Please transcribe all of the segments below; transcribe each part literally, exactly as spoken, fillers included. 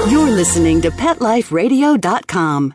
You're listening to Pet Life Radio dot com.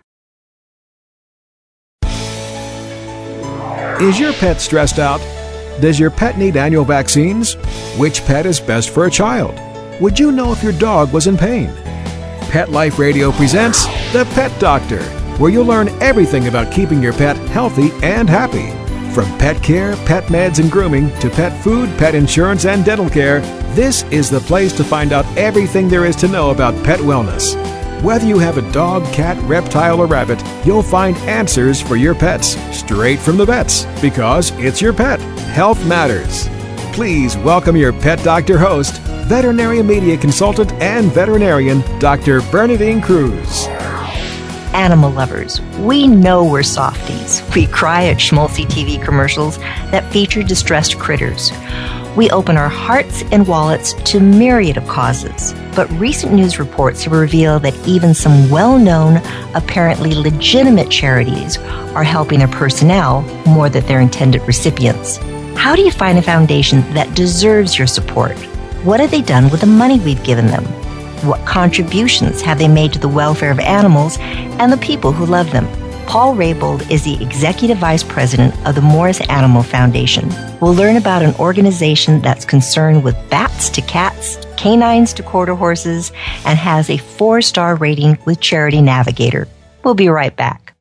Is your pet stressed out? Does your pet need annual vaccines? Which pet is best for a child? Would you know if your dog was in pain? Pet Life Radio presents The Pet Doctor, where you'll learn everything about keeping your pet healthy and happy. From pet care, pet meds and grooming, to pet food, pet insurance, and dental care, this is the place to find out everything there is to know about pet wellness. Whether you have a dog, cat, reptile, or rabbit, you'll find answers for your pets straight from the vets, because it's your pet. Health matters. Please welcome your Pet Doctor host, veterinary media consultant and veterinarian, Doctor Bernadine Cruz. Animal lovers, we know we're softies. We cry at schmaltzy T V commercials that feature distressed critters. We open our hearts and wallets to myriad of causes. But recent news reports have revealed that even some well-known, apparently legitimate charities are helping their personnel more than their intended recipients. How do you find a foundation that deserves your support? What have they done with the money we've given them? What contributions have they made to the welfare of animals and the people who love them? Paul Raybould is the Executive Vice President of the Morris Animal Foundation. We'll learn about an organization that's concerned with bats to cats, canines to quarter horses, and has a four-star rating with Charity Navigator. We'll be right back.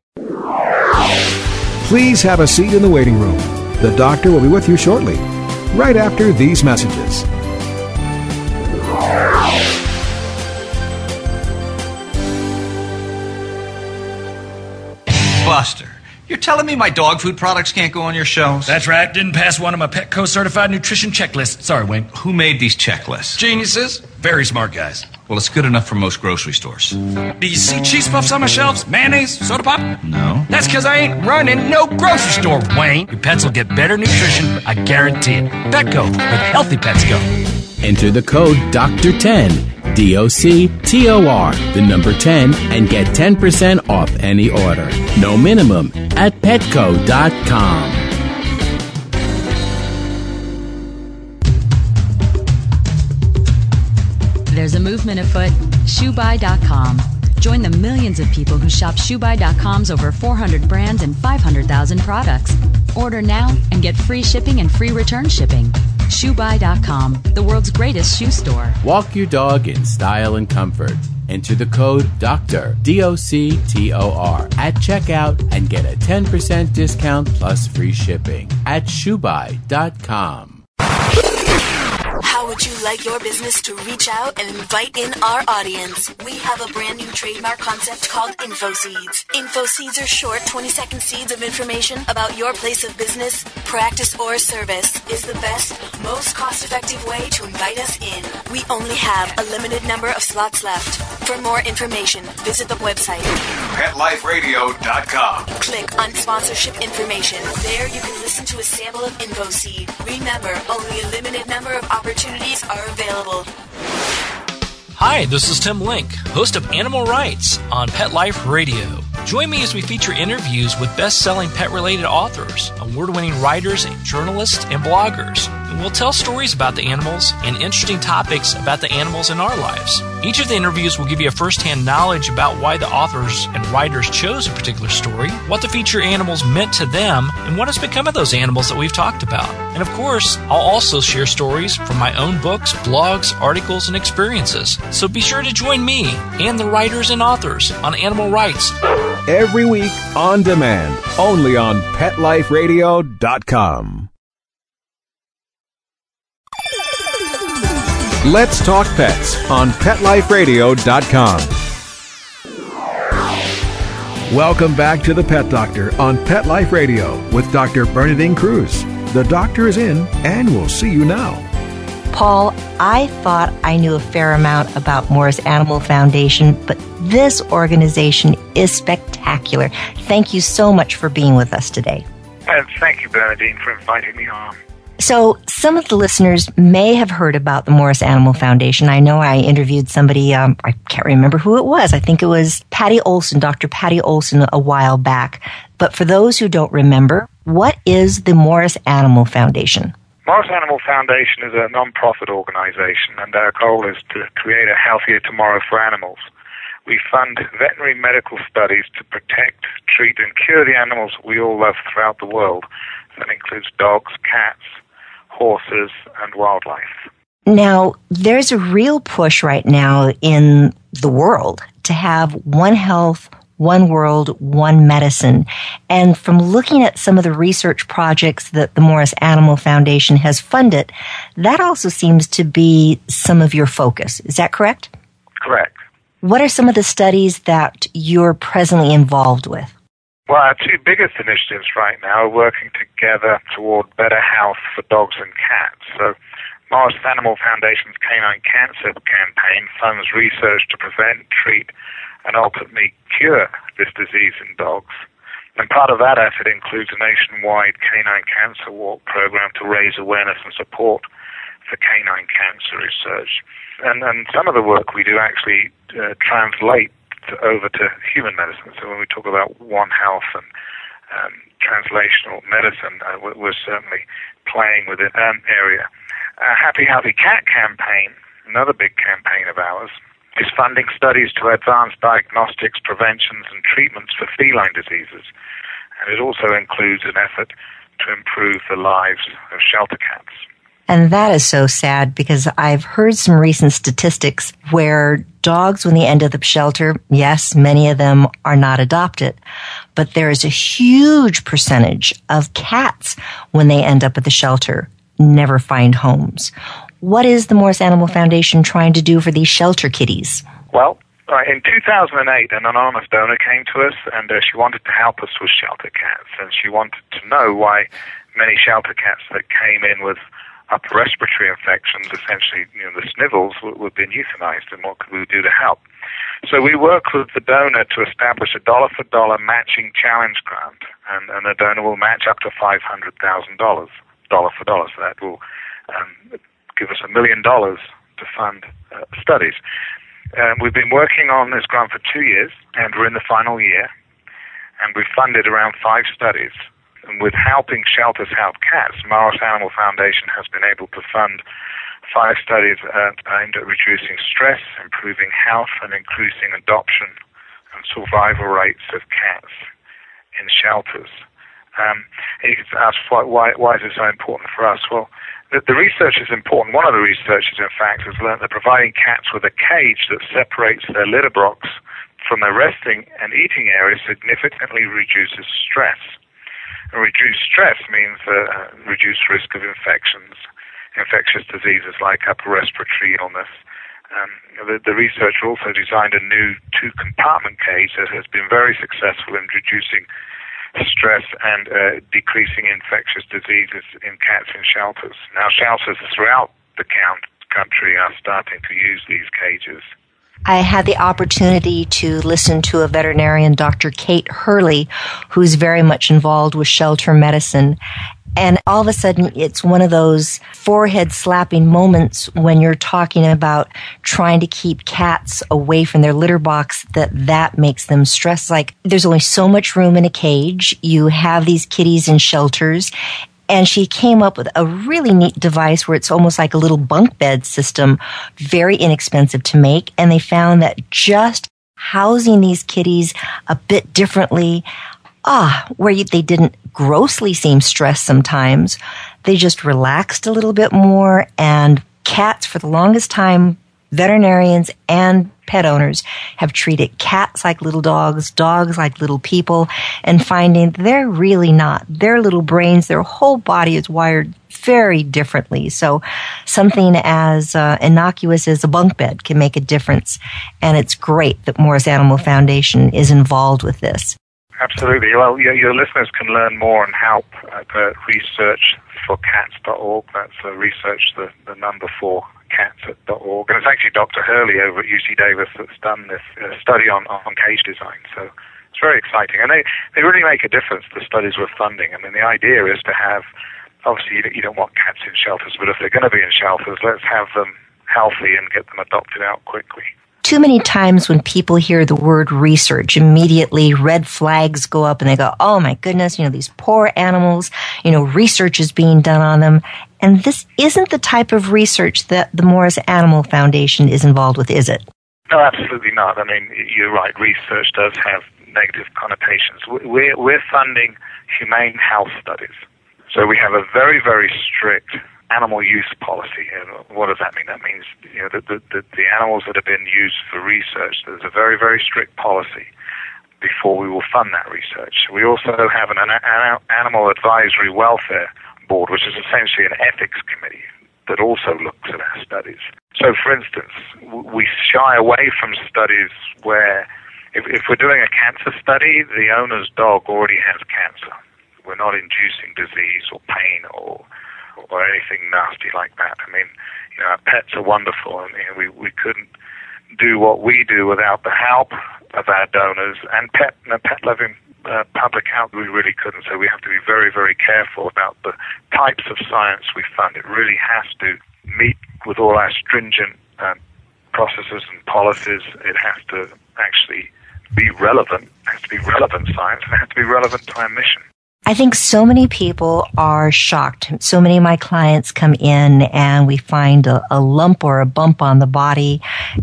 Please have a seat in the waiting room. The doctor will be with you shortly, right after these messages. Buster, you're telling me my dog food products can't go on your shelves? That's right. Didn't pass one of my Petco certified nutrition checklists. Sorry, Wayne. Who made these checklists? Geniuses. Very smart guys. Well, it's good enough for most grocery stores. Do you see cheese puffs on my shelves? Mayonnaise? Soda pop? No. That's because I ain't running no grocery store, Wayne. Your pets will get better nutrition, I guarantee it. Petco, where healthy pets go. Enter the code doctor ten, D O C T O R, the number ten, and get ten percent off any order. No minimum at petco dot com. There's a movement afoot, shoe buy dot com. Join the millions of people who shop shoe buy dot com's over four hundred brands and five hundred thousand products. Order now and get free shipping and free return shipping. shoe buy dot com, the world's greatest shoe store. Walk your dog in style and comfort. Enter the code DOCTOR, D O C T O R, at checkout and get a ten percent discount plus free shipping at shoe buy dot com. How would you like your business to reach out and invite in our audience? We have a brand new trademark concept called InfoSeeds. InfoSeeds are short twenty-second seeds of information about your place of business, practice, or service. Is the best, most cost-effective way to invite us in. We only have a limited number of slots left. For more information, visit the website Pet Life Radio dot com. Click on sponsorship information. There you can listen to a sample of InfoSeed. Remember, only a limited number of opportunities are available. Hi, this is Tim Link, host of Animal Rights on Pet Life Radio. Join me as we feature interviews with best-selling pet-related authors, award-winning writers, journalists, and bloggers. And we'll tell stories about the animals and interesting topics about the animals in our lives. Each of the interviews will give you a first-hand knowledge about why the authors and writers chose a particular story, what the feature animals meant to them, and what has become of those animals that we've talked about. And of course, I'll also share stories from my own books, blogs, articles, and experiences. So be sure to join me and the writers and authors on Animal Rights. Every week on demand, only on Pet Life Radio dot com. Let's Talk Pets on Pet Life Radio dot com. Welcome back to the Pet Doctor on Pet Life Radio with Doctor Bernadine Cruz. The doctor is in, and we'll see you now. Paul, I thought I knew a fair amount about Morris Animal Foundation, but this organization is spectacular. Thank you so much for being with us today. And thank you, Bernadine, for inviting me on. So some of the listeners may have heard about the Morris Animal Foundation. I know I interviewed somebody, um, I can't remember who it was. I think it was Patty Olson, Doctor Patty Olson, a while back. But for those who don't remember, what is the Morris Animal Foundation? Morris Animal Foundation is a non-profit organization, and our goal is to create a healthier tomorrow for animals. We fund veterinary medical studies to protect, treat, and cure the animals we all love throughout the world. That includes dogs, cats, horses, and wildlife. Now, there's a real push right now in the world to have one health, one world, one medicine. And from looking at some of the research projects that the Morris Animal Foundation has funded, that also seems to be some of your focus. Is that correct? Correct. What are some of the studies that you're presently involved with? Well, our two biggest initiatives right now are working together toward better health for dogs and cats. So Morris Animal Foundation's Canine Cancer Campaign funds research to prevent, treat, and ultimately cure this disease in dogs. And part of that effort includes a nationwide canine cancer walk program to raise awareness and support for canine cancer research. And, and some of the work we do actually uh, translate to, over to human medicine. So when we talk about One Health and um, translational medicine, uh, we're, we're certainly playing within that area. Uh, Happy Healthy Cat campaign, another big campaign of ours, is funding studies to advance diagnostics, preventions, and treatments for feline diseases. And it also includes an effort to improve the lives of shelter cats. And that is so sad because I've heard some recent statistics where dogs, when they end up at the shelter, yes, many of them are not adopted, but there is a huge percentage of cats, when they end up at the shelter, never find homes. What is the Morris Animal Foundation trying to do for these shelter kitties? Well, uh, in two thousand eight, an anonymous donor came to us, and uh, she wanted to help us with shelter cats, and she wanted to know why many shelter cats that came in with upper respiratory infections, essentially, you know, the snivels, were, were being euthanized, and what could we do to help? So we worked with the donor to establish a dollar-for-dollar matching challenge grant, and, and the donor will match up to five hundred thousand dollars, dollar for dollar, so that will um, give us a million dollars to fund uh, studies. Um, we've been working on this grant for two years, and we're in the final year, and we've funded around five studies. And with helping shelters help cats, Morris Animal Foundation has been able to fund five studies uh, aimed at reducing stress, improving health, and increasing adoption and survival rates of cats in shelters. Um, you can ask why, why, why is it so important for us? Well, the, the research is important. One of the researchers, in fact, has learned that providing cats with a cage that separates their litter box from their resting and eating area significantly reduces stress. And reduced stress means uh, reduced risk of infections, infectious diseases like upper respiratory illness. Um, the, the researcher also designed a new two-compartment cage that has been very successful in reducing stress and uh, decreasing infectious diseases in cats in shelters. Now, shelters throughout the country are starting to use these cages. I had the opportunity to listen to a veterinarian, Doctor Kate Hurley, who's very much involved with shelter medicine. And all of a sudden, it's one of those forehead-slapping moments when you're talking about trying to keep cats away from their litter box, that that makes them stress. Like, there's only so much room in a cage. You have these kitties in shelters. And she came up with a really neat device where it's almost like a little bunk bed system, very inexpensive to make. And they found that just housing these kitties a bit differently, ah, where you, they didn't grossly seem stressed sometimes, they just relaxed a little bit more. And cats, for the longest time, veterinarians and pet owners have treated cats like little dogs, dogs like little people, and finding they're really not. Their little brains, their whole body is wired very differently. So something as uh, innocuous as a bunk bed can make a difference. And it's great that Morris Animal Foundation is involved with this. Absolutely. Well, your, your listeners can learn more and help at uh, research for cats dot org. That's uh, research, the, the number four, cats dot org. And it's actually Doctor Hurley over at U C Davis that's done this uh, study on, on cage design. So it's very exciting. And they, they really make a difference, the studies we're funding. I mean, the idea is to have, obviously, you don't, you don't want cats in shelters, but if they're going to be in shelters, let's have them healthy and get them adopted out quickly. Too many times when people hear the word research, immediately red flags go up and they go, oh my goodness, you know, these poor animals, you know, research is being done on them. And this isn't the type of research that the Morris Animal Foundation is involved with, is it? No, absolutely not. I mean, you're right. Research does have negative connotations. We're, we're funding humane health studies. So we have a very, very strict animal use policy. And what does that mean? That means, you know, the, the, the, the animals that have been used for research, there's a very, very strict policy before we will fund that research. We also have an, an animal advisory welfare board, which is essentially an ethics committee that also looks at our studies. So, for instance, we shy away from studies where, if, if we're doing a cancer study, the owner's dog already has cancer. We're not inducing disease or pain or or anything nasty like that. I mean, you know, our pets are wonderful, and you know, we we couldn't do what we do without the help of our donors and pet you know, pet loving uh, public health. We really couldn't. So we have to be very, very careful about the types of science we fund. It really has to meet with all our stringent um, processes and policies. It has to actually be relevant. It has to be relevant science, and it has to be relevant to our mission. I think so many people are shocked. So many of my clients come in and we find a, a lump or a bump on the body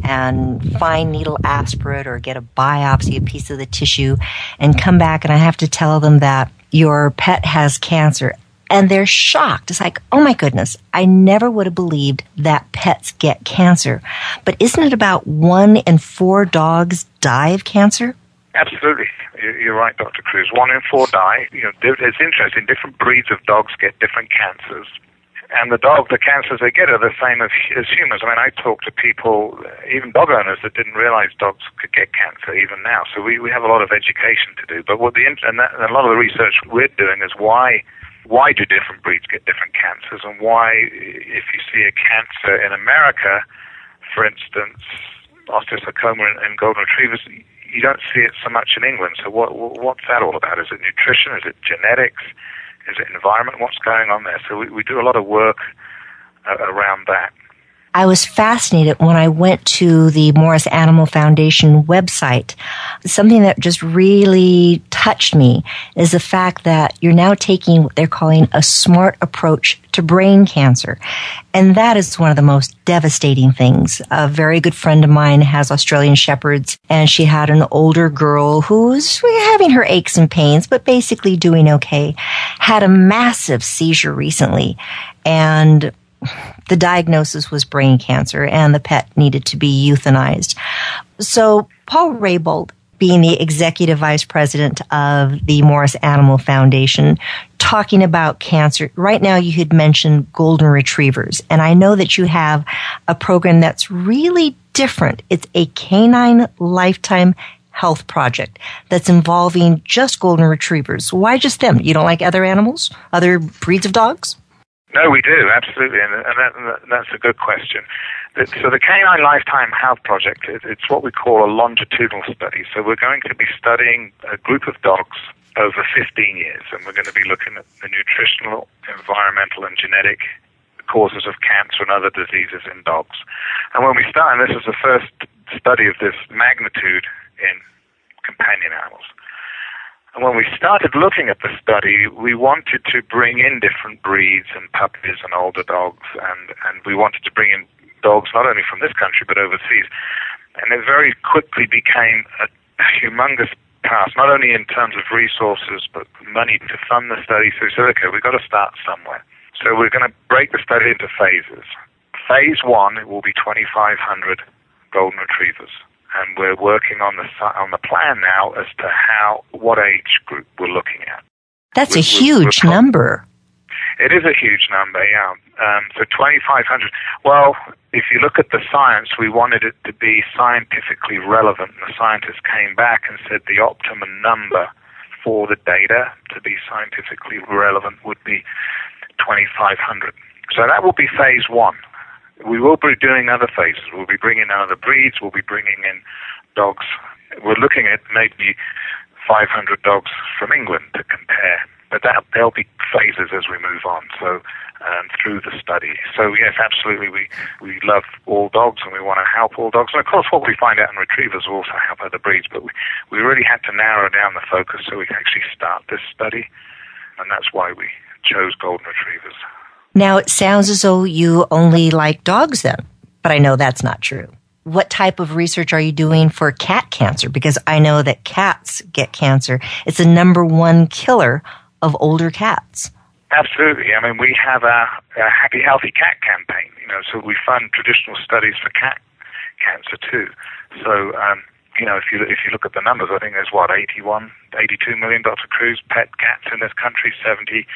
and fine needle aspirate or get a biopsy, a piece of the tissue, and come back and I have to tell them that your pet has cancer. And they're shocked. It's like, oh my goodness, I never would have believed that pets get cancer. But isn't it about one in four dogs die of cancer? Absolutely. You're right, Doctor Cruz. One in four die. You know, it's interesting. Different breeds of dogs get different cancers. And the dog, the cancers they get are the same as, as humans. I mean, I talk to people, even dog owners, that didn't realize dogs could get cancer even now. So we, we have a lot of education to do. But what the and, that, and a lot of the research we're doing is why why do different breeds get different cancers, and why, if you see a cancer in America, for instance, osteosarcoma in, in golden retrievers, you don't see it so much in England. So what, what's that all about? Is it nutrition? Is it genetics? Is it environment? What's going on there? So we, we do a lot of work uh, around that. I was fascinated when I went to the Morris Animal Foundation website. Something that just really touched me is the fact that you're now taking what they're calling a smart approach to brain cancer. And that is one of the most devastating things. A very good friend of mine has Australian Shepherds, and she had an older girl who's having her aches and pains, but basically doing okay, had a massive seizure recently, and the diagnosis was brain cancer, and the pet needed to be euthanized. So Paul Raybould, being the executive vice president of the Morris Animal Foundation, talking about cancer. Right now you had mentioned golden retrievers, and I know that you have a program that's really different. It's a canine lifetime health project that's involving just golden retrievers. Why just them? You don't like other animals, other breeds of dogs? No, we do, absolutely, and, and, that, and that's a good question. So the Canine Lifetime Health Project, it's what we call a longitudinal study. So we're going to be studying a group of dogs over fifteen years, and we're going to be looking at the nutritional, environmental, and genetic causes of cancer and other diseases in dogs. And when we start, and this is the first study of this magnitude in companion animals. And when we started looking at the study, we wanted to bring in different breeds and puppies and older dogs, and, and we wanted to bring in dogs not only from this country but overseas. And it very quickly became a, a humongous task, not only in terms of resources but money to fund the study. So we said, okay, we've got to start somewhere. So we're going to break the study into phases. Phase one, it will be twenty-five hundred golden retrievers. And we're working on the on the plan now as to how, what age group we're looking at. That's we're, a huge we're, we're number. It is a huge number, yeah. Um, so twenty-five hundred. Well, if you look at the science, we wanted it to be scientifically relevant. And the scientists came back and said the optimum number for the data to be scientifically relevant would be twenty-five hundred. So that will be phase one. We will be doing other phases. We'll be bringing in other breeds. We'll be bringing in dogs. We're looking at maybe five hundred dogs from England to compare. But that, there'll be phases as we move on, so um, through the study. So, yes, absolutely, we, we love all dogs and we want to help all dogs. And, of course, what we find out in retrievers will also help other breeds. But we, we really had to narrow down the focus so we can actually start this study, and that's why we chose golden retrievers. Now, it sounds as though you only like dogs then, but I know that's not true. what type of research are you doing for cat cancer? Because I know that cats get cancer. It's the number one killer of older cats. Absolutely. I mean, we have a, a Happy Healthy Cat campaign, you know, so we fund traditional studies for cat cancer too. So, um, you know, if you if you look at the numbers, I think there's what, eighty-one, eighty-two million, Doctor Cruz, pet cats in this country, seventy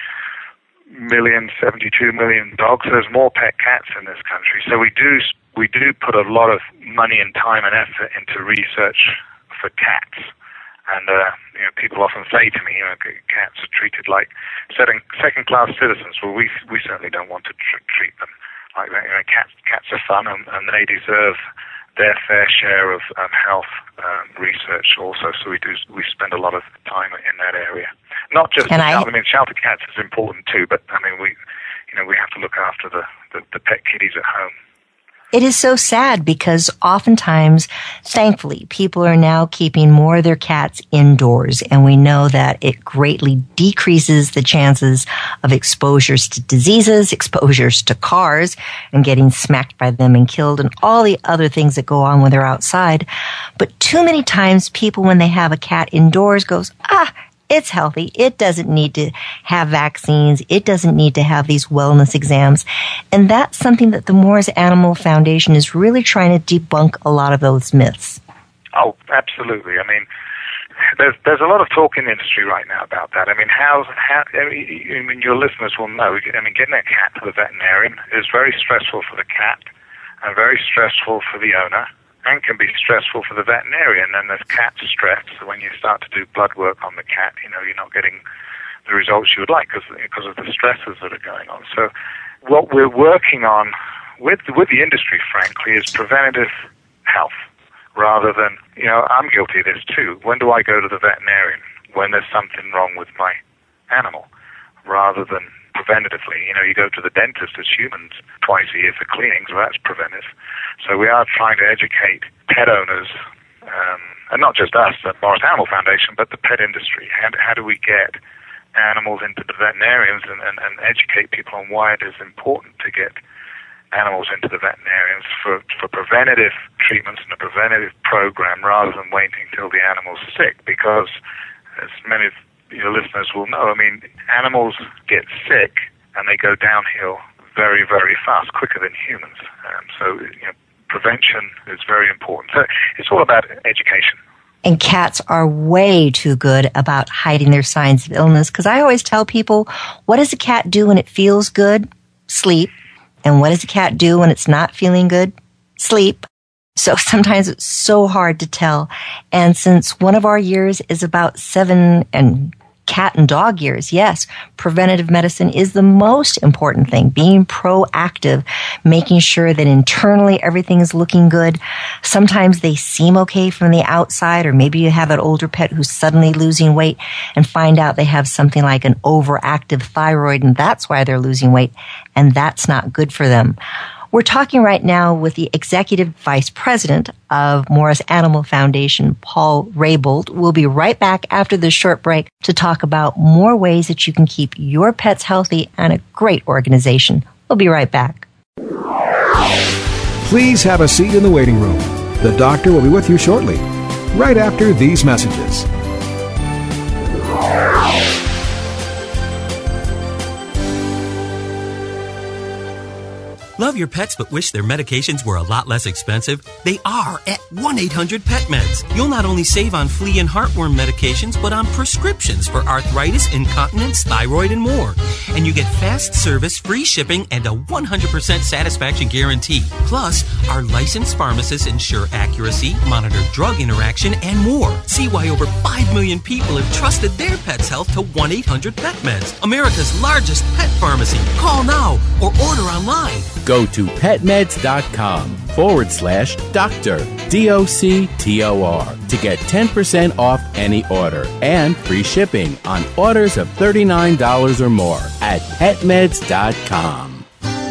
million, seventy-two million dogs. There's more pet cats in this country. So we do we do put a lot of money and time and effort into research for cats. And uh, you know, people often say to me, you know, cats are treated like second second-class citizens. Well, we we certainly don't want to tr- treat them like that. You know, cats cats are fun, and, and they deserve their fair share of um, health um, research also. So we do we spend a lot of time in that area. Not just and I, I mean, shelter cats is important too, but I mean, we you know we have to look after the, the, the pet kitties at home. It is so sad because oftentimes, thankfully, people are now keeping more of their cats indoors, and we know that it greatly decreases the chances of exposures to diseases, exposures to cars, and getting smacked by them and killed, and all the other things that go on when they're outside. But too many times, people, when they have a cat indoors, goes, ah, it's healthy. It doesn't need to have vaccines. It doesn't need to have these wellness exams. And that's something that the Moore's Animal Foundation is really trying to debunk a lot of those myths. Oh, absolutely. I mean, there's there's a lot of talk in the industry right now about that. I mean, how, how I mean, your listeners will know, I mean, getting a cat to the veterinarian is very stressful for the cat and very stressful for the owner, and can be stressful for the veterinarian. And there's cat stress. So when you start to do blood work on the cat, you know, you're not getting the results you would like because because of the stresses that are going on. So what we're working on with with the industry, frankly, is preventative health rather than, you know, I'm guilty of this too. When do I go to the veterinarian? When there's something wrong with my animal, rather than preventatively. You know, you go to the dentist as humans twice a year for cleaning, so that's preventive. So we are trying to educate pet owners, um, and not just us at Moore's Animal Foundation, but the pet industry. How, how do we get animals into the veterinarians and, and, and educate people on why it is important to get animals into the veterinarians for, for preventative treatments and a preventative program rather than waiting until the animal's sick? Because, as many of your listeners will know, I mean, animals get sick and they go downhill very, very fast, quicker than humans. Um, so, you know, prevention is very important. So it's all about education. And cats are way too good about hiding their signs of illness, because I always tell people, what does a cat do when it feels good? Sleep. And what does a cat do when it's not feeling good? Sleep. So sometimes it's so hard to tell. And since one of our years is about seven and cat and dog years, yes, preventative medicine is the most important thing. Being proactive, making sure that internally everything is looking good. Sometimes they seem okay from the outside, or maybe you have an older pet who's suddenly losing weight and find out they have something like an overactive thyroid, and that's why they're losing weight, and that's not good for them. We're talking right now with the Executive Vice President of Moore's Animal Foundation, Paul Raybould. We'll be right back after this short break to talk about more ways that you can keep your pets healthy and a great organization. We'll be right back. Please have a seat in the waiting room. The doctor will be with you shortly, right after these messages. Love your pets but wish their medications were a lot less expensive? They are at one eight hundred pet meds. You'll not only save on flea and heartworm medications, but on prescriptions for arthritis, incontinence, thyroid, and more. And you get fast service, free shipping, and a one hundred percent satisfaction guarantee. Plus, our licensed pharmacists ensure accuracy, monitor drug interaction, and more. See why over five million people have trusted their pet's health to one eight hundred pet meds, America's largest pet pharmacy. Call now or order online. Go to petmeds.com forward slash doctor, D O C T O R, to get ten percent off any order and free shipping on orders of thirty-nine dollars or more at petmeds dot com.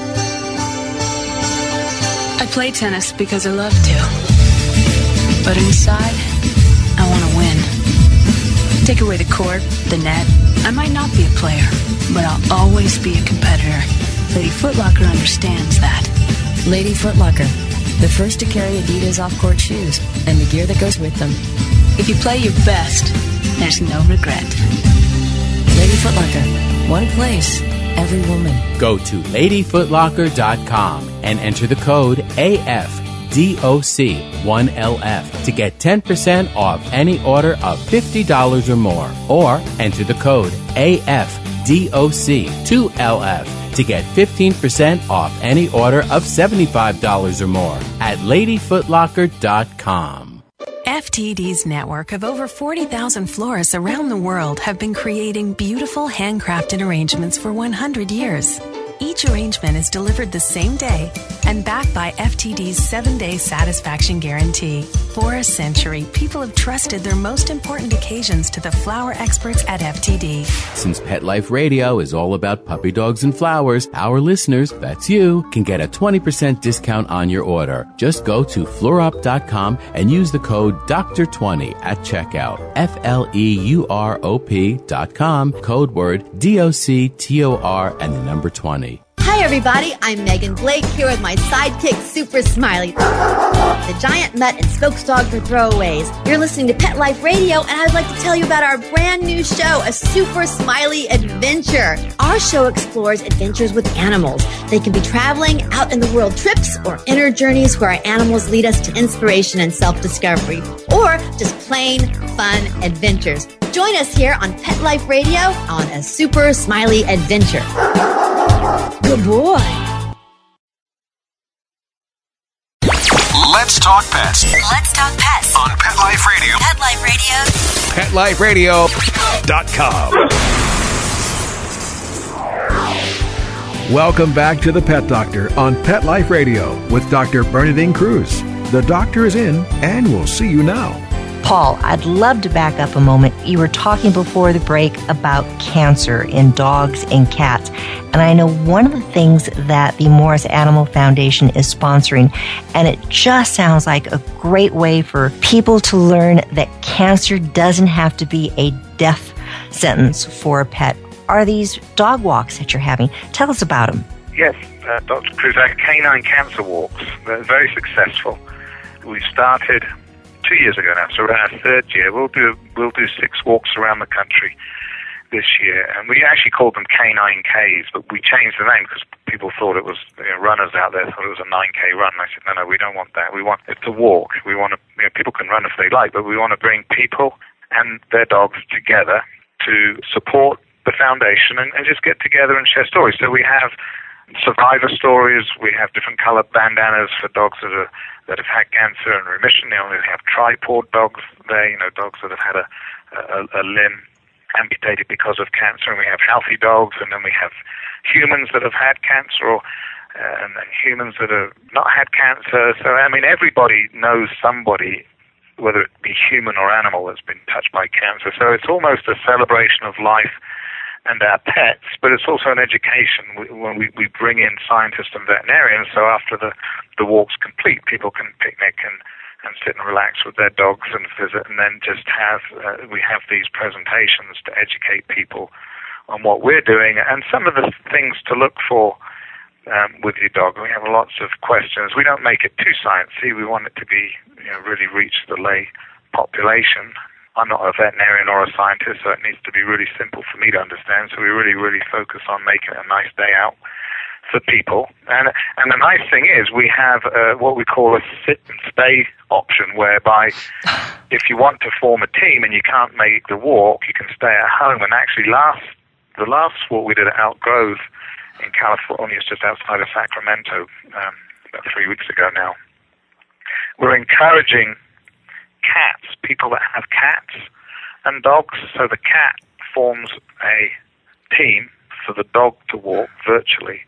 I play tennis because I love to. But inside, I want to win. Take away the court, the net. I might not be a player, but I'll always be a competitor. Lady Foot Locker understands that. Lady Foot Locker, The first to carry Adidas off-court shoes and the gear that goes with them. If you play your best, there's no regret. Lady Foot Locker. One place, every woman. Go to lady foot locker dot com and enter the code A F D O C one L F to get ten percent off any order of fifty dollars or more. Or enter the code A F D O C two L F to get fifteen percent off any order of seventy-five dollars or more at lady foot locker dot com. F T D's network of over forty thousand florists around the world have been creating beautiful handcrafted arrangements for one hundred years. Each arrangement is delivered the same day and backed by F T D's seven-day satisfaction guarantee. For a century, people have trusted their most important occasions to the flower experts at F T D. Since Pet Life Radio is all about puppy dogs and flowers, our listeners, that's you, can get a twenty percent discount on your order. Just go to fleurop dot com and use the code D O C T O R twenty at checkout. F L E U R O P dot com, code word D O C T O R and the number twenty. Hi everybody, I'm Megan Blake here with my sidekick Super Smiley, the giant mutt and spokes dog for throwaways. You're listening to Pet Life Radio, and I'd like to tell you about our brand new show, A Super Smiley Adventure. Our show explores adventures with animals. They can be traveling, out in the world trips, or inner journeys where our animals lead us to inspiration and self-discovery, or just plain fun adventures. Join us here on Pet Life Radio on A Super Smiley Adventure. Good boy. Let's talk pets. Let's talk pets On Pet Life Radio. Pet Life Radio. pet life radio dot com. Welcome back to the Pet Doctor on Pet Life Radio with Doctor Bernadine Cruz. The doctor is in, and we'll see you now. Paul, I'd love to back up a moment. You were talking before the break about cancer in dogs and cats. And I know one of the things that the Morris Animal Foundation is sponsoring, and it just sounds like a great way for people to learn that cancer doesn't have to be a death sentence for a pet. Are these dog walks that you're having? Tell us about them. Yes, uh, Doctor Cruz, our canine cancer walks. They're very successful. We started two years ago now, so we're in our third year. We'll do we'll do six walks around the country this year, and we actually called them Canine Ks, but we changed the name because people thought it was, you know, runners out there thought it was a nine K run. And I said, no, no, we don't want that. We want it to walk. We want to, you know, people can run if they like, but we want to bring people and their dogs together to support the foundation and, and just get together and share stories. So we have survivor stories. We have different colored bandanas for dogs that are that have had cancer and remission. You know, we have tripod dogs there, you know, dogs that have had a, a, a limb amputated because of cancer, and we have healthy dogs, and then we have humans that have had cancer, or uh, and humans that have not had cancer. So, I mean, everybody knows somebody, whether it be human or animal, that's been touched by cancer. So it's almost a celebration of life and our pets, but it's also an education when we, we bring in scientists and veterinarians. So after the, the walk's complete, people can picnic and, and sit and relax with their dogs and visit, and then just have, uh, we have these presentations to educate people on what we're doing and some of the things to look for um, with your dog. We have lots of questions. We don't make it too sciencey. We want it to be, you know, really reach the lay population. I'm not a veterinarian or a scientist, so it needs to be really simple for me to understand. So we really, really focus on making it a nice day out for people. And and the nice thing is we have uh, what we call a sit and stay option, whereby if you want to form a team and you can't make the walk, you can stay at home. And actually, last the last walk we did at Elk Grove in California, it's just outside of Sacramento, um, about three weeks ago now. We're encouraging cats, people that have cats and dogs, so the cat forms a team for the dog to walk virtually,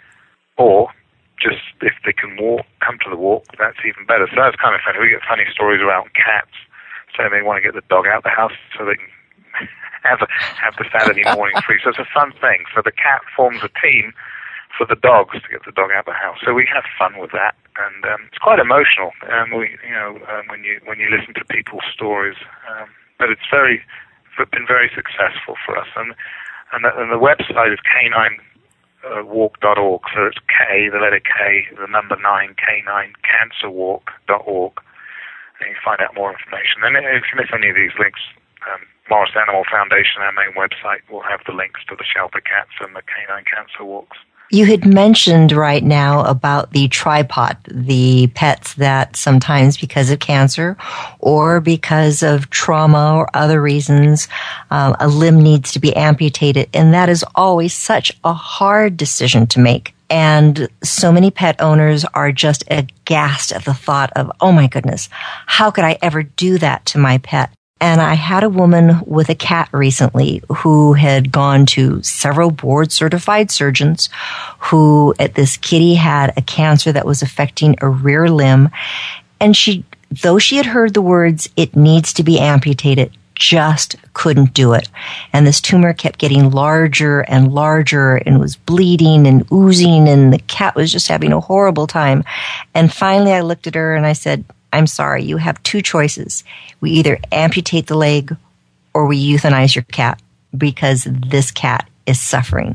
or just if they can walk, come to the walk, that's even better. So that's kind of funny. We get funny stories around cats saying they want to get the dog out of the house so they can have a, have the Saturday morning free. So it's a fun thing. So the cat forms a team for the dogs to get the dog out of the house. So we have fun with that, and um, it's quite emotional. Um, we, you know, um, when you when you listen to people's stories, um, but it's very, it's been very successful for us. And and the, and the website is canine uh, walk dot org. So it's K, the letter K, the number nine, K nine, cancer walk dot org. And you can find out more information. And if you miss any of these links, um, Morris Animal Foundation, our main website, will have the links to the shelter cats and the canine cancer walks. You had mentioned right now about the tripod, the pets that sometimes because of cancer or because of trauma or other reasons, um, a limb needs to be amputated. And that is always such a hard decision to make. And so many pet owners are just aghast at the thought of, oh my goodness, how could I ever do that to my pet? And I had a woman with a cat recently who had gone to several board-certified surgeons who, at this kitty, had a cancer that was affecting a rear limb. And she, though she had heard the words, it needs to be amputated, just couldn't do it. And this tumor kept getting larger and larger and was bleeding and oozing, and the cat was just having a horrible time. And finally I looked at her and I said, I'm sorry, you have two choices. We either amputate the leg or we euthanize your cat because this cat is suffering.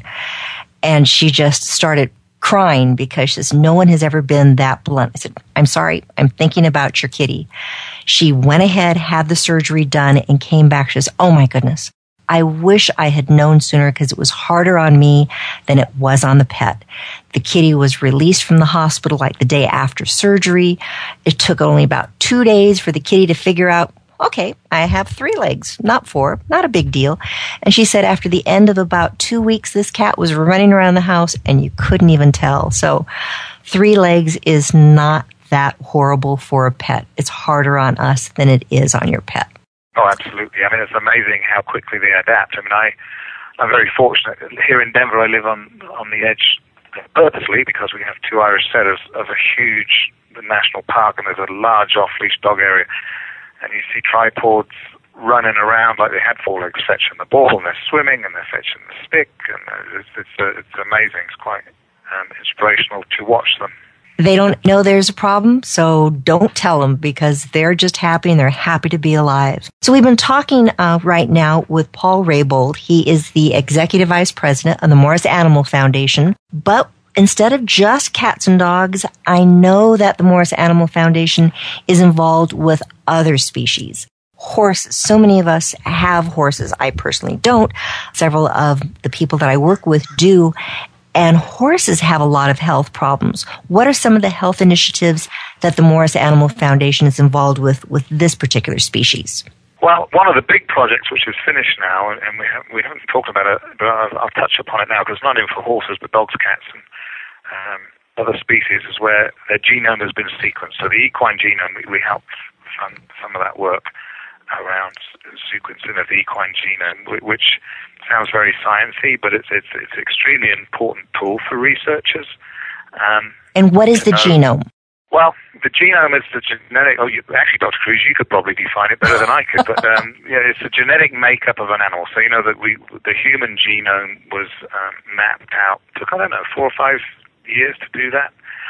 And she just started crying because she says, no one has ever been that blunt. I said, I'm sorry, I'm thinking about your kitty. She went ahead, had the surgery done, and came back. She says, oh my goodness, I wish I had known sooner because it was harder on me than it was on the pet. The kitty was released from the hospital like the day after surgery. It took only about two days for the kitty to figure out, okay, I have three legs, not four, not a big deal. And she said after the end of about two weeks, this cat was running around the house and you couldn't even tell. So three legs is not that horrible for a pet. It's harder on us than it is on your pet. Oh, absolutely. I mean, it's amazing how quickly they adapt. I mean, I, I'm very fortunate. Here in Denver, I live on on the edge purposely because we have two Irish setters of a huge national park, and there's a large off-leash dog area. And you see tripods running around like they had four legs fetching the ball, and they're swimming, and they're fetching the stick, and it's, it's, uh, it's amazing. It's quite um, inspirational to watch them. They don't know there's a problem, so don't tell them because they're just happy and they're happy to be alive. So we've been talking uh, right now with Paul Raybould. He is the Executive Vice President of the Morris Animal Foundation. But instead of just cats and dogs, I know that the Morris Animal Foundation is involved with other species. Horses. So many of us have horses. I personally don't. Several of the people that I work with do. And horses have a lot of health problems. What are some of the health initiatives that the Morris Animal Foundation is involved with with this particular species? Well, one of the big projects which is finished now, and we haven't, we haven't talked about it, but I'll, I'll touch upon it now because it's not even for horses, but dogs, cats, and um, other species, is where their genome has been sequenced. So the equine genome, we, we help fund some of that work around sequencing of the equine genome, which sounds very sciencey, but it's it's it's an extremely important tool for researchers. Um, and what is the know, genome? Well, the genome is the genetic. Oh, you, actually, Doctor Cruz, you could probably define it better than I could. But um, yeah, it's the genetic makeup of an animal. So you know that we the human genome was um, mapped out. Took I don't know four or five years to do that.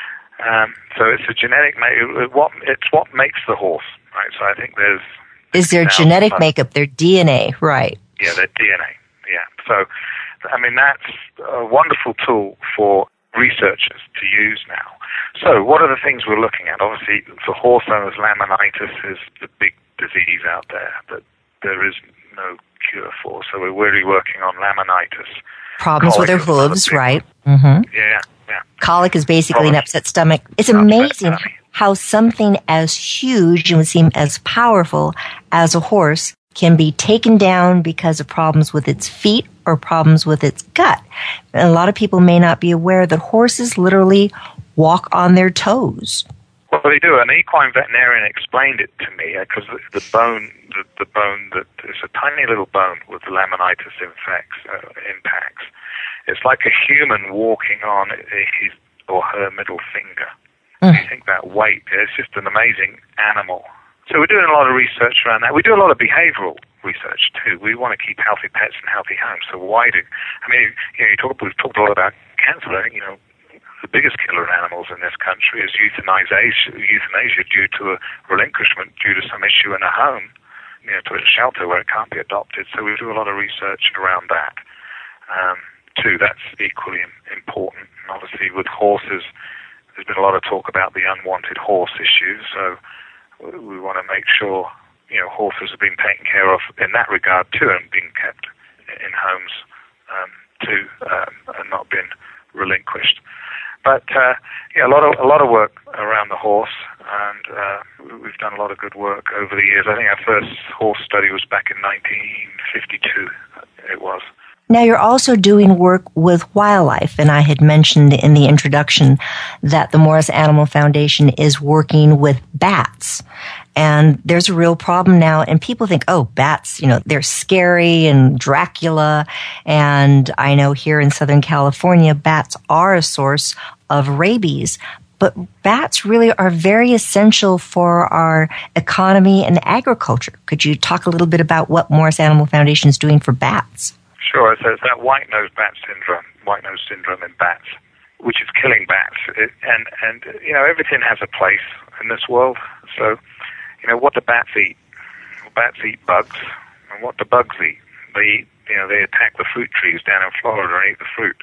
Um, so it's a genetic. Ma- what it's what makes the horse, right? So I think there's is their genetic uh, makeup, their D N A, right? Yeah, their D N A. Yeah. So, I mean, that's a wonderful tool for researchers to use now. So, what are the things we're looking at? Obviously, for horse owners, laminitis is the big disease out there that there is no cure for. So, we're really working on laminitis. Problems Colic with their hooves, right? Mm-hmm. Yeah, yeah. Colic is basically Problems. an upset stomach. It's amazing how something as huge and would seem as powerful as a horse can be taken down because of problems with its feet or problems with its gut. And a lot of people may not be aware that horses literally walk on their toes. Well, they do. An equine veterinarian explained it to me because uh, the, the bone, the, the bone that is a tiny little bone with the laminitis infects, uh, impacts. It's like a human walking on his or her middle finger. Mm. You think that weight? It's just an amazing animal. So we're doing a lot of research around that. We do a lot of behavioral research too. We want to keep healthy pets in healthy homes. So why do, I mean, you know, you talk, we've talked a lot about cancer. I think, you know, the biggest killer of animals in this country is euthanasia, euthanasia due to a relinquishment due to some issue in a home, you know, to a shelter where it can't be adopted. So we do a lot of research around that. Um, too. That's equally important. And obviously with horses, there's been a lot of talk about the unwanted horse issue, so we want to make sure, you know, horses are being taken care of in that regard too, and being kept in homes um, too, um, and not being relinquished. But uh, yeah, a lot of a lot of work around the horse, and uh, we've done a lot of good work over the years. I think our first horse study was back in nineteen fifty-two. It was. Now, you're also doing work with wildlife, and I had mentioned in the introduction that the Morris Animal Foundation is working with bats. And there's a real problem now, and people think, oh, bats, you know, they're scary and Dracula. And I know here in Southern California, bats are a source of rabies. But bats really are very essential for our economy and agriculture. Could you talk a little bit about what Morris Animal Foundation is doing for bats? Sure. So it's that white-nosed bat syndrome, white-nosed syndrome in bats, which is killing bats. It, and, and, you know, everything has a place in this world. So, you know, what do bats eat? Well, bats eat bugs. And what do bugs eat? They eat, you know, they attack the fruit trees down in Florida and eat the fruit.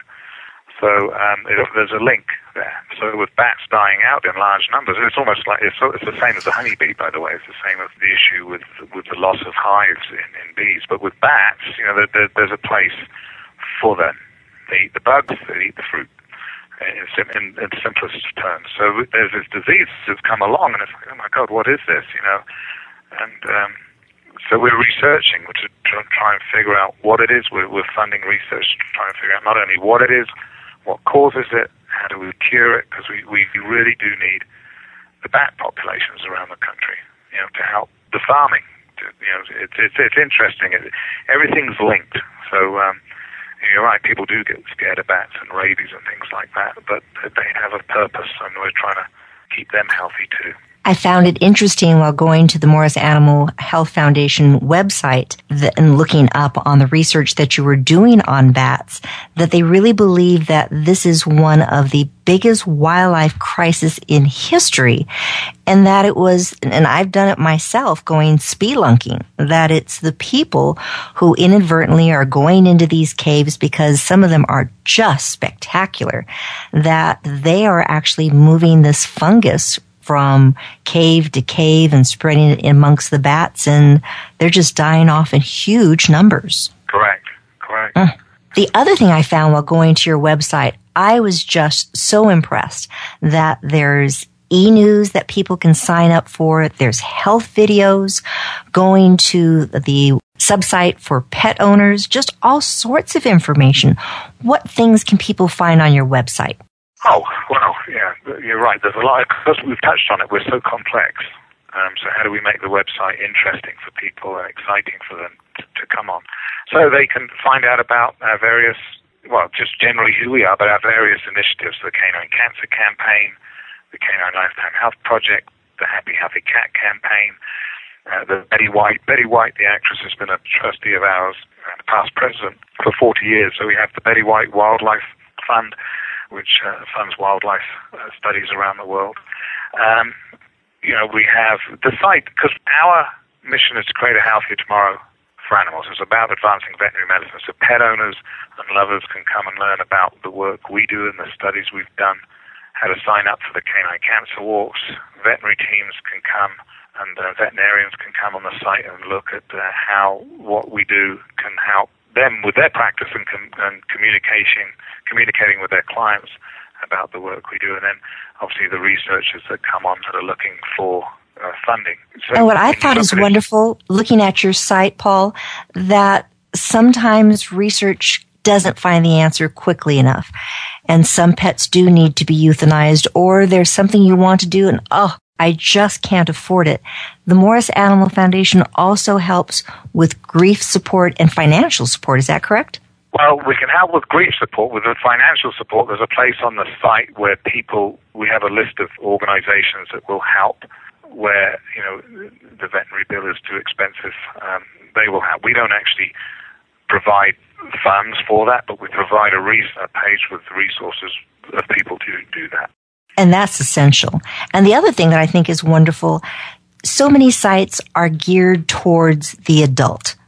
So um, it, there's a link there. So with bats dying out in large numbers, it's almost like it's, it's the same as the honeybee, by the way. It's the same as the issue with with the loss of hives in, in bees. But with bats, you know, there, there, there's a place for them. They eat the bugs, they eat the fruit, in, in, in the simplest terms. So there's this disease that's come along, and it's like, oh my God, what is this? You know, and um, so we're researching, which is to try and figure out what it is. We're, we're funding research to try and figure out not only what it is, what causes it, how do we cure it, because we, we really do need the bat populations around the country, you know, to help the farming. To, you know, it's it's, it's interesting. It, everything's linked. So um, you're right, people do get scared of bats and rabies and things like that, but they have a purpose, and we're trying to keep them healthy too. I found it interesting while going to the Morris Animal Health Foundation website that, and looking up on the research that you were doing on bats, that they really believe that this is one of the biggest wildlife crises in history, and that it was, and I've done it myself, going spelunking, that it's the people who inadvertently are going into these caves because some of them are just spectacular, that they are actually moving this fungus from cave to cave and spreading it amongst the bats, and they're just dying off in huge numbers. Correct, correct. Mm. The other thing I found while going to your website, I was just so impressed that there's e-news that people can sign up for. There's health videos going to the subsite for pet owners, just all sorts of information. What things can people find on your website? Oh, well, yeah, you're right. There's a lot, because we've touched on it, we're so complex. Um, so how do we make the website interesting for people and exciting for them to, to come on? So they can find out about our various, well, just generally who we are, but our various initiatives, the Canine Cancer Campaign, the Canine Lifetime Health Project, the Happy Healthy Cat Campaign, uh, the Betty White. Betty White, the actress, has been a trustee of ours, and past president, for forty years. So we have the Betty White Wildlife Fund, which uh, funds wildlife uh, studies around the world. Um, you know, we have the site, because our mission is to create a healthier tomorrow for animals. It's about advancing veterinary medicine. So pet owners and lovers can come and learn about the work we do and the studies we've done, how to sign up for the canine cancer walks. Veterinary teams can come, and uh, veterinarians can come on the site and look at uh, how what we do can help them with their practice and, com- and communication, communicating with their clients about the work we do, and then obviously the researchers that come on that are looking for uh, funding. So and what I thought is wonderful, looking at your site, Paul, that sometimes research doesn't find the answer quickly enough, and some pets do need to be euthanized, or there's something you want to do, and oh, I just can't afford it. The Morris Animal Foundation also helps with grief support and financial support. Is that correct? Well, we can help with grief support. With the financial support, there's a place on the site where people, we have a list of organizations that will help where, you know, the veterinary bill is too expensive. Um, they will help. We don't actually provide funds for that, but we provide a, res- a page with resources of people to do that. And that's essential. And the other thing that I think is wonderful, so many sites are geared towards the adult.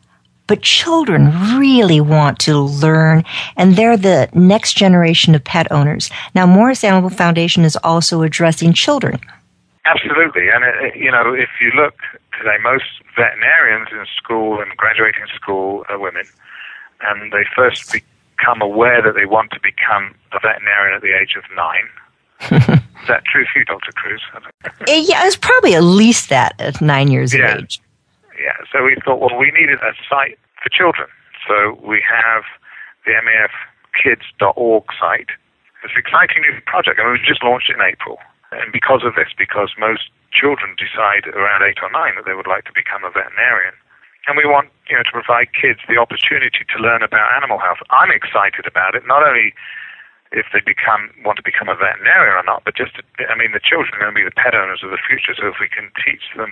But children really want to learn, and they're the next generation of pet owners. Now, Morris Animal Foundation is also addressing children. Absolutely. And, uh, you know, if you look today, most veterinarians in school and graduating school are women, and they first become aware that they want to become a veterinarian at the age of nine. Is that true for you, Doctor Cruz? Yeah, it's probably at least that at nine years yeah. of age. Yeah, so we thought, well, we needed a site for children. So we have the M A F kids dot org site. It's an exciting new project. I mean, we just launched it in April. And because of this, because most children decide around eight or nine that they would like to become a veterinarian. And we want, you know, to provide kids the opportunity to learn about animal health. I'm excited about it, not only if they become want to become a veterinarian or not, but just, to, I mean, the children are going to be the pet owners of the future. So if we can teach them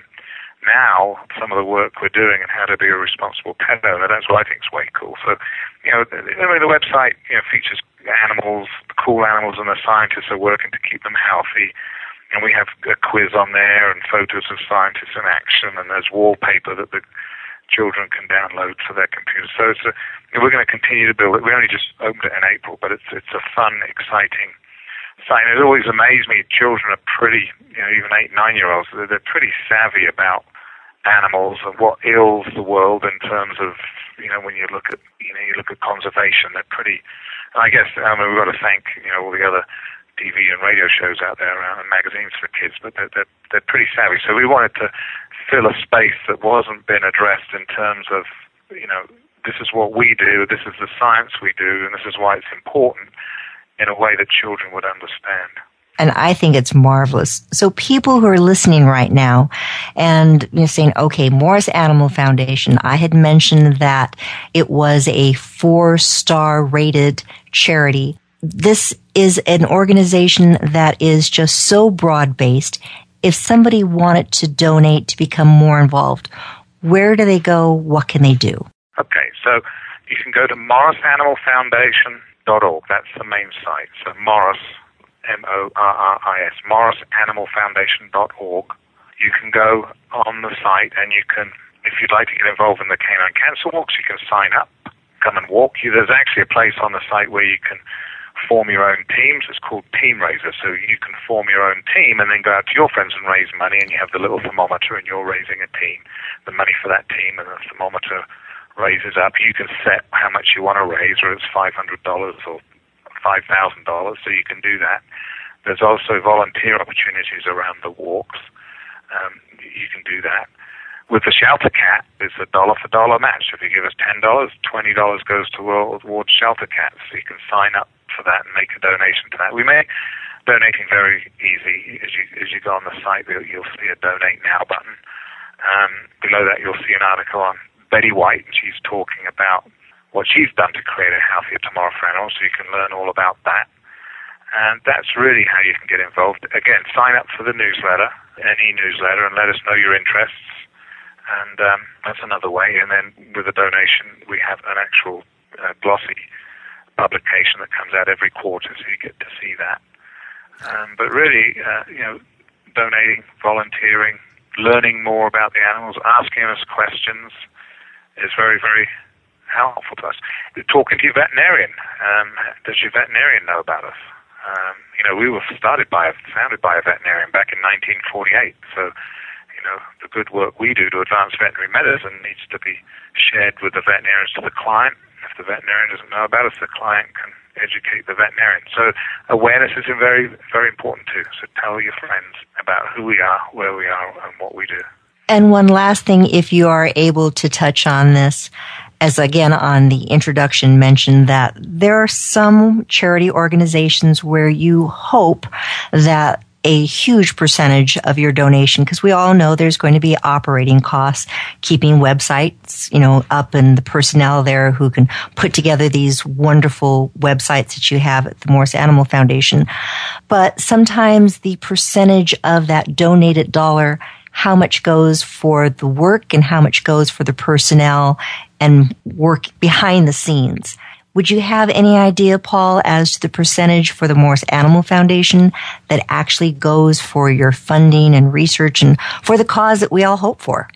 now some of the work we're doing and how to be a responsible pet owner, that's what I think is way cool. So, you know, I mean, the website, you know, features animals, cool animals, and the scientists are working to keep them healthy. And we have a quiz on there and photos of scientists in action, and there's wallpaper that the children can download for their computers. So it's a, we're going to continue to build it. We only just opened it in April, but it's it's a fun, exciting site. And it always amazed me. Children are pretty, you know, even eight, nine-year-olds, they're, they're pretty savvy about animals and what ails the world in terms of, you know, when you look at, you know, you look at conservation, they're pretty, and I guess, I mean, we've got to thank, you know, all the other T V and radio shows out there around and magazines for kids, but they're, they're, they're pretty savvy. So we wanted to fill a space that wasn't been addressed in terms of, you know, this is what we do, this is the science we do, and this is why it's important, in a way that children would understand. And I think it's marvelous. So people who are listening right now and you're saying, okay, Morris Animal Foundation, I had mentioned that it was a four-star rated charity. This is an organization that is just so broad-based. If somebody wanted to donate to become more involved, where do they go? What can they do? Okay, so you can go to morris animal foundation dot org. That's the main site. So Morris, M O R R I S, morris animal foundation dot org. You can go on the site and you can, if you'd like to get involved in the Canine Cancer Walks, you can sign up, come and walk. You, there's actually a place on the site where you can form your own teams. It's called Team Raiser. So you can form your own team and then go out to your friends and raise money, and you have the little thermometer and you're raising a team. The money for that team and the thermometer raises up. You can set how much you want to raise, whether it's five hundred dollars or five thousand dollars, so you can do that. There's also volunteer opportunities around the walks. Um, you can do that. With the Shelter Cat, it's a dollar for dollar match. If you give us ten dollars, twenty dollars goes towards Shelter Cats. So you can sign up for that and make a donation to that. We make donating very easy. As you as you go on the site, you'll see a Donate Now button. Um, below that, you'll see an article on Betty White, and she's talking about what she's done to create a healthier tomorrow for animals, so you can learn all about that. And that's really how you can get involved. Again, sign up for the newsletter, an e-newsletter, and let us know your interests. And um, that's another way. And then with a donation, we have an actual uh, glossy publication that comes out every quarter, so you get to see that. Um, but really, uh, you know, donating, volunteering, learning more about the animals, asking us questions is very, very helpful to us. Talking to your veterinarian. Um, does your veterinarian know about us? Um, you know, we were started by, a, founded by a veterinarian back in nineteen forty-eight. So, you know, the good work we do to advance veterinary medicine needs to be shared with the veterinarians to the client. If the veterinarian doesn't know about us, the client can educate the veterinarian. So awareness is very, very important too. So tell your friends about who we are, where we are, and what we do. And one last thing, if you are able to touch on this, as again on the introduction mentioned that there are some charity organizations where you hope that a huge percentage of your donation, because we all know there's going to be operating costs, keeping websites, you know, up, and the personnel there who can put together these wonderful websites that you have at the Morris Animal Foundation. But sometimes the percentage of that donated dollar, how much goes for the work and how much goes for the personnel and work behind the scenes. Would you have any idea, Paul, as to the percentage for the Morris Animal Foundation that actually goes for your funding and research and for the cause that we all hope for?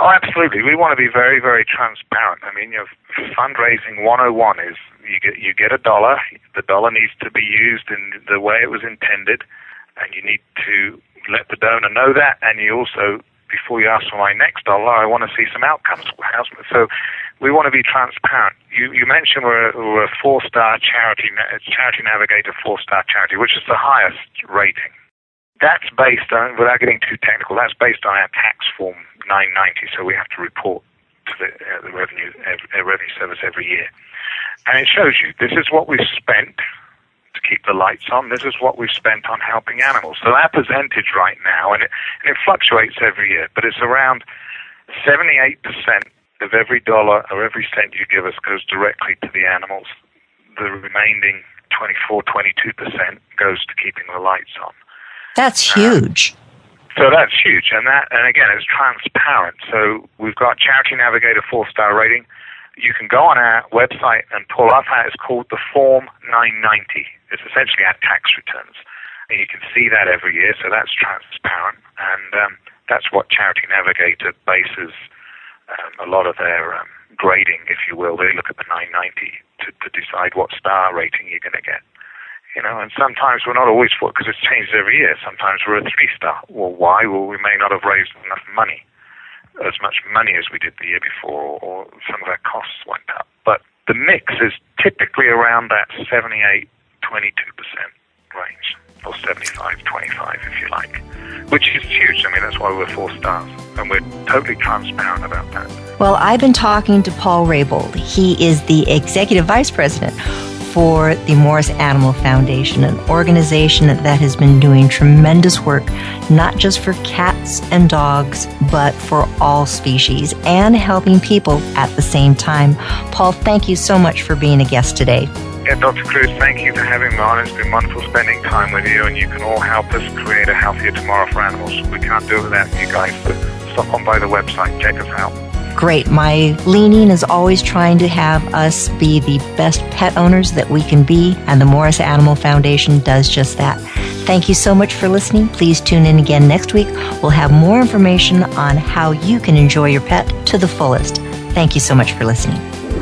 Oh, absolutely. We want to be very, very transparent. I mean, you know, fundraising one oh one is you get you get a dollar. The dollar needs to be used in the way it was intended, and you need to let the donor know that. And you also, before you ask for my next dollar, I want to see some outcomes. So we want to be transparent. You you mentioned we're, we're a four-star charity, Charity Navigator four-star charity, which is the highest rating. That's based on, without getting too technical, that's based on our tax form nine ninety, so we have to report to the, uh, the revenue uh, revenue service every year. And it shows you, this is what we've spent to keep the lights on, this is what we've spent on helping animals. So our percentage right now, and it, and it fluctuates every year, but it's around seventy-eight percent of every dollar or every cent you give us goes directly to the animals. The remaining twenty-four, twenty-two percent goes to keeping the lights on. That's huge. Um, so that's huge, and that, and again, it's transparent. So we've got Charity Navigator four-star rating. You can go on our website and pull up how it's called the Form nine ninety. It's essentially our tax returns, and you can see that every year. So that's transparent, and um, that's what Charity Navigator bases um, a lot of their um, grading, if you will. They look at the nine ninety to, to decide what star rating you're going to get. You know, and sometimes we're not always for, because it's changed every year. Sometimes we're a three-star. Well, why? Well, we may not have raised enough money, as much money as we did the year before, or, or some of our costs went up. But the mix is typically around that seventy-eight, twenty-two percent range, or seventy-five, twenty-five, if you like, which is huge. I mean, that's why we're four stars, and we're totally transparent about that. Well, I've been talking to Paul Raybould. He is the Executive Vice President for the Morris Animal Foundation, an organization that has been doing tremendous work, not just for cats and dogs, but for all species, and helping people at the same time. Paul, thank you so much for being a guest today. Yeah, Doctor Cruz, thank you for having me on. It's been wonderful spending time with you, and you can all help us create a healthier tomorrow for animals. We can't do it without you guys, but stop on by the website, check us out. Great. My leaning is always trying to have us be the best pet owners that we can be, and the Morris Animal Foundation does just that. Thank you so much for listening. Please tune in again next week. We'll have more information on how you can enjoy your pet to the fullest. Thank you so much for listening.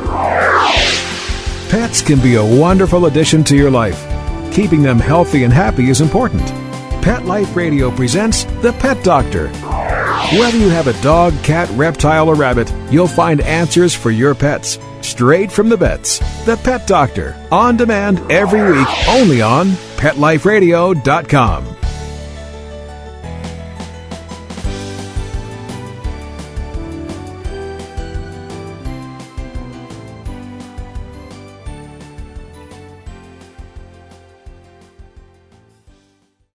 Pets can be a wonderful addition to your life. Keeping them healthy and happy is important. Pet Life Radio presents The Pet Doctor. Whether you have a dog, cat, reptile, or rabbit, you'll find answers for your pets straight from the vets. The Pet Doctor, on demand every week, only on pet life radio dot com.